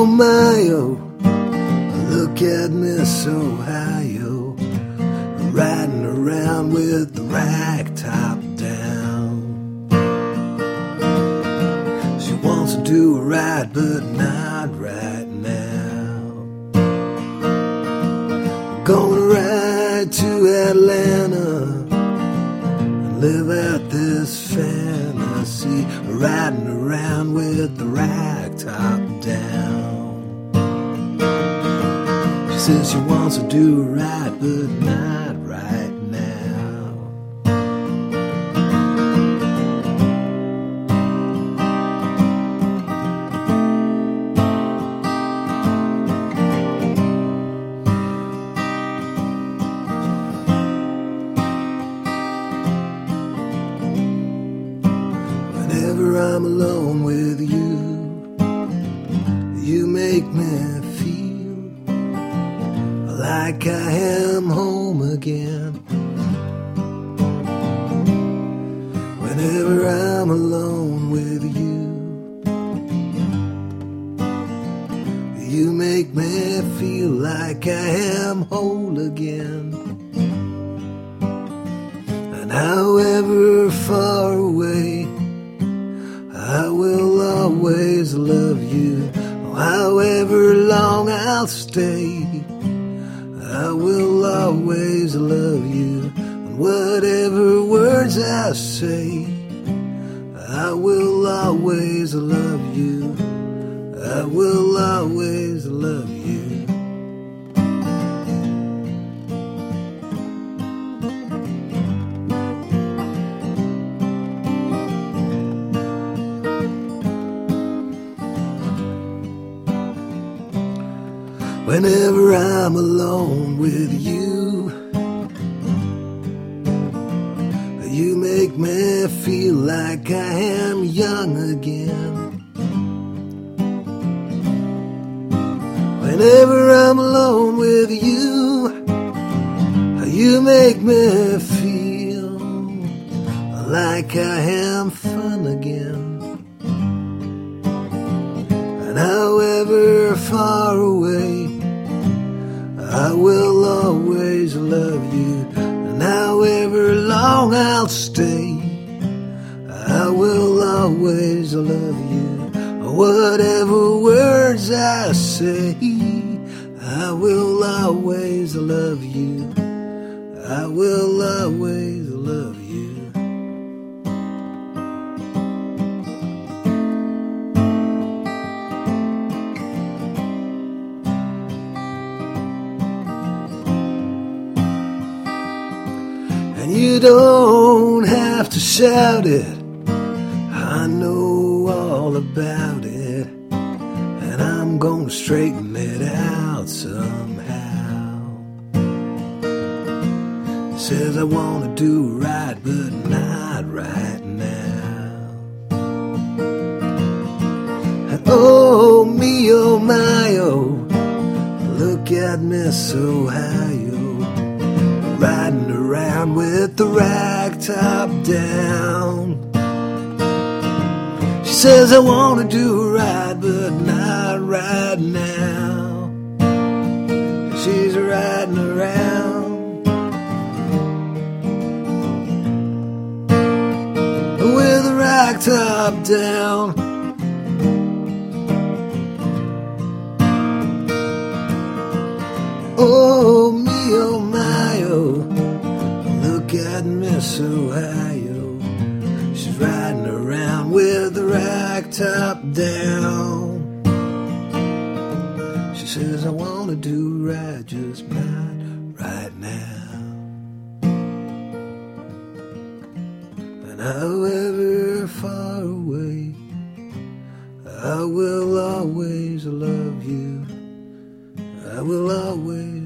oh my, oh, look at Miss Ohio, riding around with the rag top down. She wants to do right, but not right now. Gonna ride to Atlanta and live out this fantasy, riding around with the rag top down. She says she wants to do right, but not right now. Whenever I'm alone with you, you make me feel like I am home again. Whenever I'm alone with you, you make me feel like I am whole again. And however far away, I will always love you. However long I'll stay, I will always love you. And whatever words I say, I will always love you. I will always love you. Whenever I'm alone with you, you make me feel like I am young again. Whenever I'm alone with you, you make me feel like I am fun again. And however far away, I will always love you. And however long I'll stay, I will always love you. Whatever words I say, I will always love you. I will always love you. And you don't have to shout it, I know all about it. And I'm gonna straighten it out somehow. Says I wanna do right, but not right now. And oh me, oh my, oh, look at Miss Ohio, riding around with the rag top down. She says I wanna do right, but not right now. She's riding around with the rag top down. Oh me, oh my, oh, look at Miss Ohio, she's riding around with the rag top down. She says I wanna do right, just not right now. And however far away, I will always love you. I will always